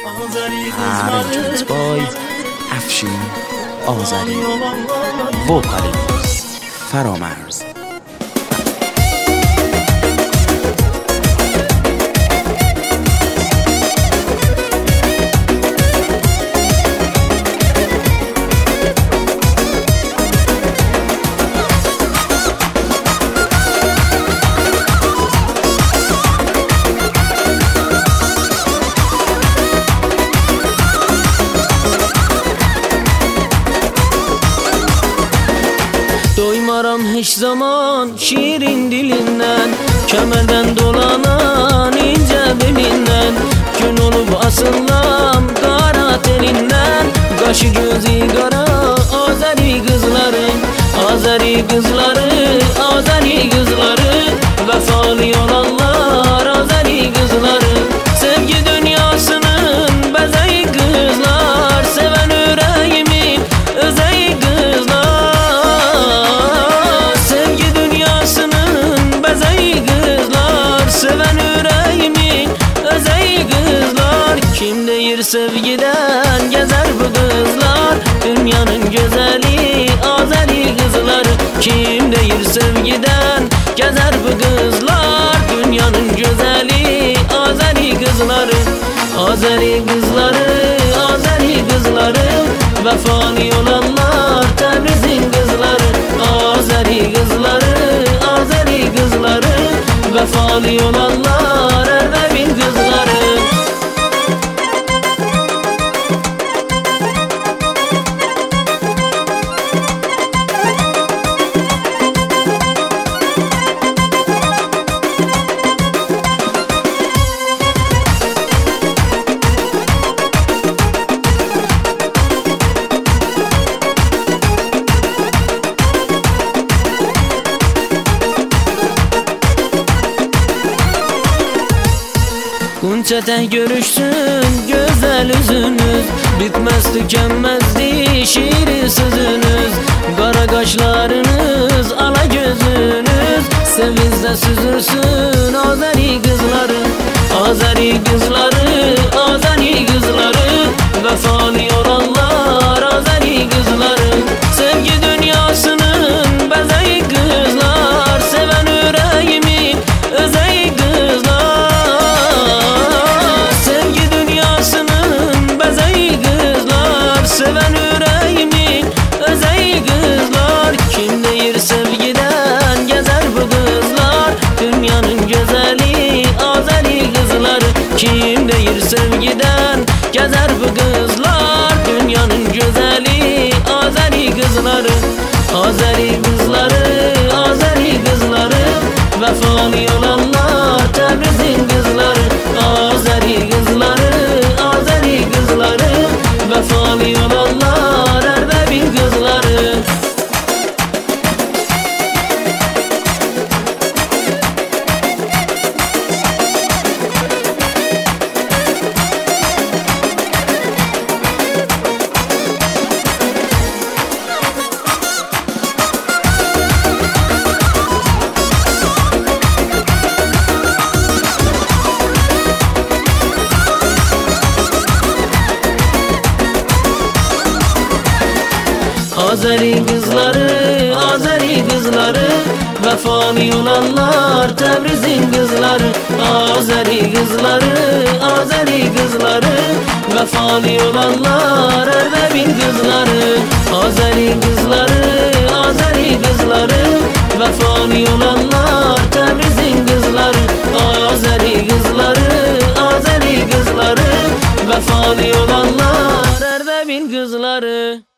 Arrangements by Afshin Azari. Vocalist Faramers. Doymaram hiç zaman şiirin dilinden, kemerden dolanan ince belinden. Gün olup asıllam kara telinden, kaşı gözü kara Azeri kızları, Azeri kızları, Azeri kızları. Vefalı olanlar Azeri kızları, sevgi dünyasının bezeyi kızlar, seven yüreğimin özeyi kızlar. Seven yüreğimin özeyi kızlar. Kim deyir sevgiden gezer bu kızlar, dünyanın güzeli Azeri kızları. Kim deyir sevgiden gezer bu kızlar, dünyanın güzeli Azeri kızları. Azeri kızları, Azeri kızları. Vefalı olanlar Tebriz'in kızları. Azeri kızları, Azeri kızları. Vefalı olanlar Erdebil kızları. Gunçete görüşsün güzel yüzünüz, bitmez tükenmezdi şiiri sözünüz. Kara kaşlarınız, ala gözünüz, sevinçle süzülsün Azeri kızları. Azeri kızları, Azeri kızları. Vefalı olanlar Azeri kızları, sevgi dünyasının bezeyi kızlar, seven yüreğimin özeyi kızlar. Seven yüreğimin özeyi kızlar. Kim deyir sevgiden gezer bu kızlar, dünyanın güzeli Azeri kızları. Kim deyir sevgiden gezer bu kızlar, dünyanın güzeli Azeri kızları. Azeri kızları, Azeri kızları. Vefalı olanlar Tebriz'in kızları. Azeri kızları, Azeri kızları. Vefalı olanlar Erdebil kızları. Azeri kızları, Azeri kızları. Vefalı olanlar Tebriz'in kızları. Azeri kızları, Azeri kızları. Vefalı olanlar Erdebil kızları. Azeri kızları, Azeri kızları. Vefalı olanlar Tebriz'in kızları. Azeri kızları, Azeri kızları. Vefalı olanlar Erdebil kızları.